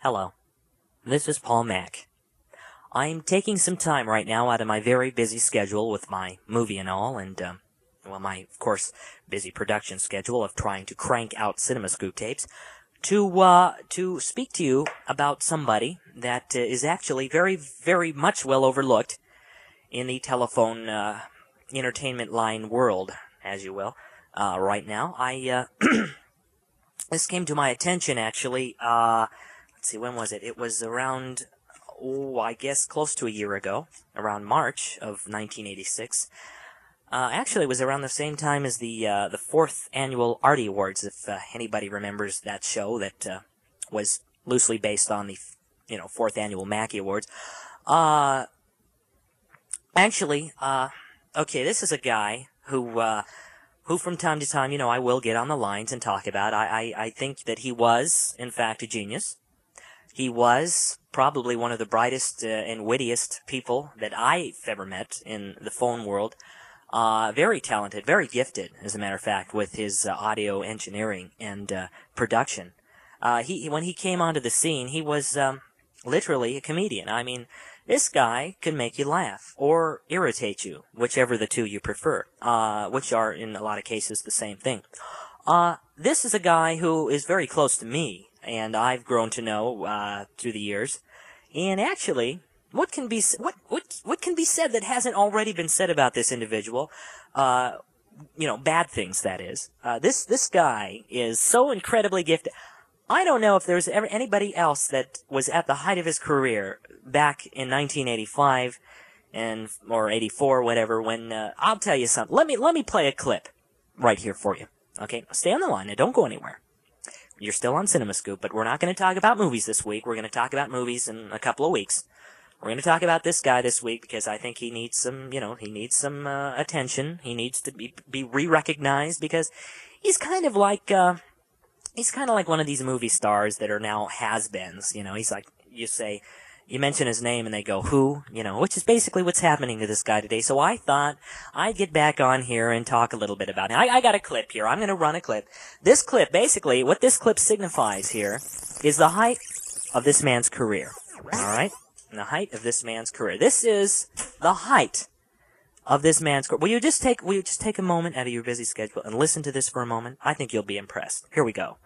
Hello, this is Paul Mack. I'm taking some time right now out of my very busy schedule with my movie and all, and, my, of course, busy production schedule of trying to crank out CinemaScoop tapes, to speak to you about somebody that is actually very, very much well overlooked in the telephone, entertainment line world, as you will, right now. This came to my attention, actually, let's see, when was it? It was around, I guess close to a year ago, around March of 1986. Actually, it was around the same time as the 4th annual Artie Awards, if anybody remembers that show that was loosely based on the, 4th annual Mackey Awards. Actually, okay, this is a guy who from time to time, I will get on the lines and talk about. I think that he was, in fact, a genius. He was probably one of the brightest and wittiest people that I've ever met in the phone world. Very talented, very gifted, as a matter of fact, with his audio engineering and production. When he came onto the scene, he was literally a comedian. I mean, this guy can make you laugh or irritate you, whichever the two you prefer, which are, in a lot of cases, the same thing. This is a guy who is very close to me, and I've grown to know through the years. And actually, what can be said that hasn't already been said about this individual? Bad things, that is. This guy is so incredibly gifted. I don't know if there's ever anybody else that was at the height of his career back in 1985 or 84, whatever. When I'll tell you something. Let me play a clip right here for you. Okay, stay on the line and don't go anywhere. You're still on CinemaScoop, but we're not going to talk about movies this week. We're going to talk about movies in a couple of weeks. We're going to talk about this guy this week because I think he needs some, attention. He needs to be re-recognized because he's kind of like one of these movie stars that are now has-beens. He's like, you mention his name and they go, who? Which is basically what's happening to this guy today. So I thought I'd get back on here and talk a little bit about it. I got a clip here. I'm going to run a clip. This clip, basically, what this clip signifies here is the height of this man's career. All right? The height of this man's career. This is the height of this man's career. Will you just take a moment out of your busy schedule and listen to this for a moment? I think you'll be impressed. Here we go.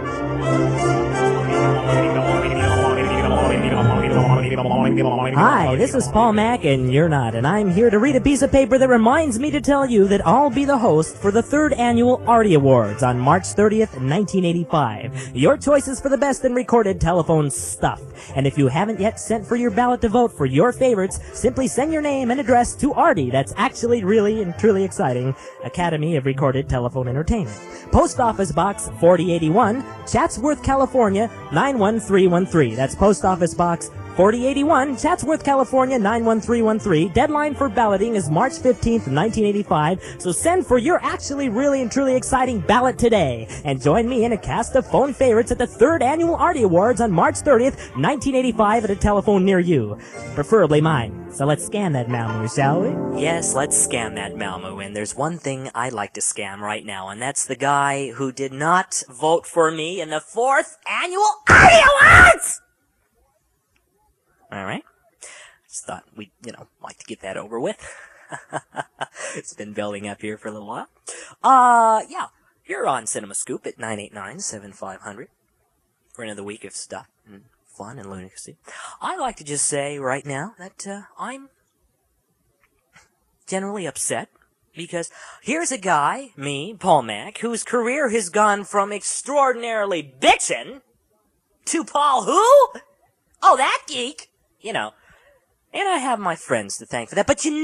Hi, this is Paul Mack, and you're not, and I'm here to read a piece of paper that reminds me to tell you that I'll be the host for the 3rd Annual Artie Awards on March 30th, 1985. Your choices for the best in recorded telephone stuff. And if you haven't yet sent for your ballot to vote for your favorites, simply send your name and address to Artie. That's actually really and truly exciting. Academy of Recorded Telephone Entertainment. Post Office Box 4081, Chatsworth, California, 91313. That's Post Office Box 4081, Chatsworth, California, 91313. Deadline for balloting is March 15th, 1985, so send for your actually really and truly exciting ballot today. And join me in a cast of phone favorites at the 3rd Annual Artie Awards on March 30th, 1985 at a telephone near you. Preferably mine. So let's scan that Malmo, shall we? Yes, let's scan that Malmo, and there's one thing I'd like to scam right now, and that's the guy who did not vote for me in the 4th Annual Artie Awards! Alright. Just thought we'd, like to get that over with. It's been building up here for a little while. Yeah. You're on CinemaScoop at 989-7500 for another week of stuff and fun and lunacy. I'd like to just say right now that, I'm generally upset because here's a guy, me, Paul Mack, whose career has gone from extraordinarily bitchin' to Paul who? Oh, that geek! And I have my friends to thank for that. But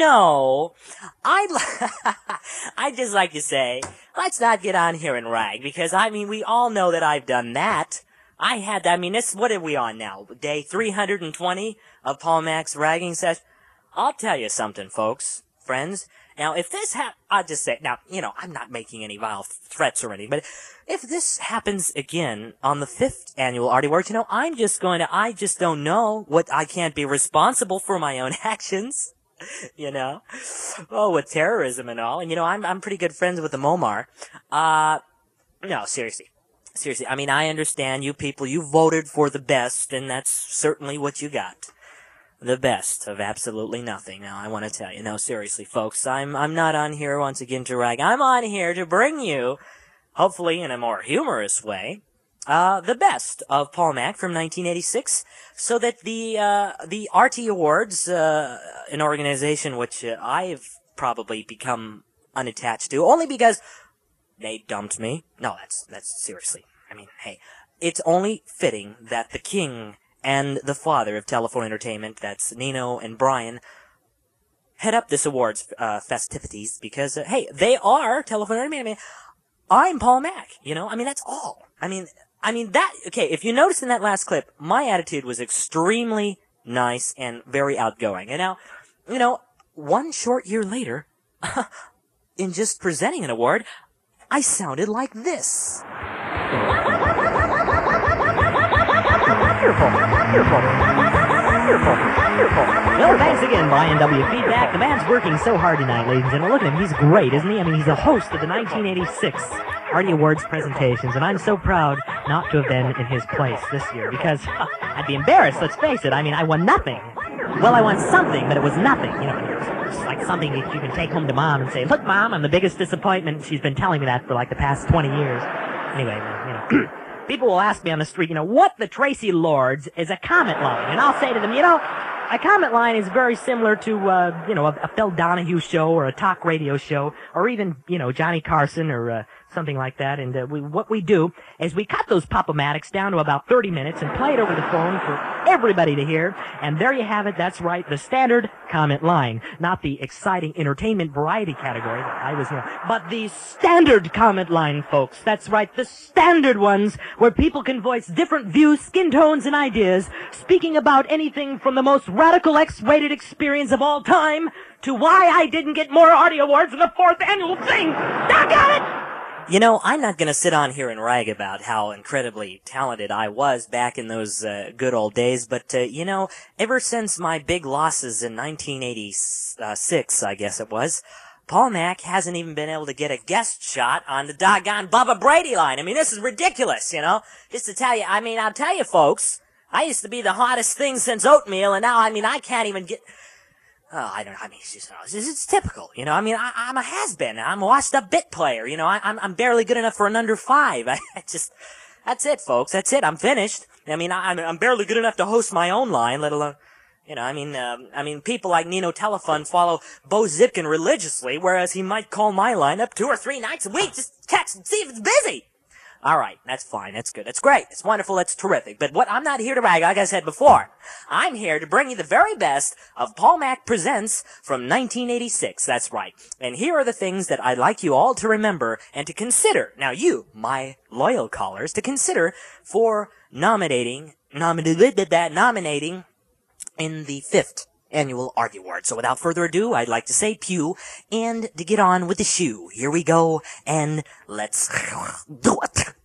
I'd just like to say, let's not get on here and rag, because, we all know that I've done that. What are we on now? Day 320 of Paul Mack's ragging session? I'll tell you something, folks, friends. Now, if this I'll just say, now, I'm not making any vile threats or anything, but if this happens again on the 5th Annual Artie Awards, I just don't know what I can't be responsible for my own actions, with terrorism and all. And, I'm pretty good friends with the Momar. No, seriously. Seriously, I mean, I understand you people, you voted for the best, and that's certainly what you got. The best of absolutely nothing. Now, I want to tell you, no, seriously, folks, I'm not on here once again to rag. I'm on here to bring you, hopefully in a more humorous way, the best of Paul Mac from 1986, so that the RT Awards, an organization which I've probably become unattached to, only because they dumped me. No, that's seriously. I mean, hey, it's only fitting that the king and the father of telephone entertainment, that's Nino and Brian, head up this awards festivities because, hey, they are telephone entertainment. I mean, I'm Paul Mac, you know? I mean, that's all. I mean that, okay, if you noticed in that last clip, my attitude was extremely nice and very outgoing. And now, you know, one short year later, in just presenting an award, I sounded like this. Well, thanks again, Brian W. Feedback. The man's working so hard tonight, ladies and gentlemen. Look at him. He's great, isn't he? I mean, he's a host of the 1986 Artie Awards presentations, and I'm so proud not to have been in his place this year because I'd be embarrassed, let's face it. I mean, I won nothing. Well, I won something, but it was nothing. You know, it's like something that you can take home to Mom and say, look, Mom, I'm the biggest disappointment. She's been telling me that for like the past 20 years. Anyway, you know, people will ask me on the street, you know, what the Tracy Lords is a comment line. And I'll say to them, you know, a comment line is very similar to, you know, a Phil Donahue show or a talk radio show or even, you know, Johnny Carson or something like that. And what we do is we cut those pop-o-matics down to about 30 minutes and play it over the phone for everybody to hear. And there you have it. That's right, the standard comment line. Not the exciting entertainment variety category that I was, you know, but the standard comment line, folks. That's right, the standard ones where people can voice different views, skin tones, and ideas, speaking about anything from the most radical X-rated experience of all time to why I didn't get more audio awards in the 4th annual thing. Doggone it! You know, I'm not going to sit on here and rag about how incredibly talented I was back in those good old days, but, you know, ever since my big losses in 1986, I guess it was, Paul Mac hasn't even been able to get a guest shot on the doggone Bubba Brady line. I mean, this is ridiculous, you know? Just to tell you, I mean, I'll tell you, folks, I used to be the hottest thing since oatmeal, and now, I mean, I can't even get... Oh, I don't know. I mean, it's typical, you know. I mean, I'm a has-been. I'm a washed-up bit player, you know. I'm barely good enough for an under 5. That's it, folks. That's it. I'm finished. I mean, I'm barely good enough to host my own line, let alone, you know. I mean, people like Nino Telefon follow Bo Zipkin religiously, whereas he might call my line up 2 or 3 nights a week just text and see if it's busy. All right, that's fine, that's good, that's great, that's wonderful, that's terrific. But I'm not here to brag, like I said before. I'm here to bring you the very best of Paul Mac Presents from 1986, that's right. And here are the things that I'd like you all to remember and to consider. Now you, my loyal callers, to consider for nominating in the 5th Annual Artie Award. So without further ado, I'd like to say pew, and to get on with the shoe. Here we go, and let's do it.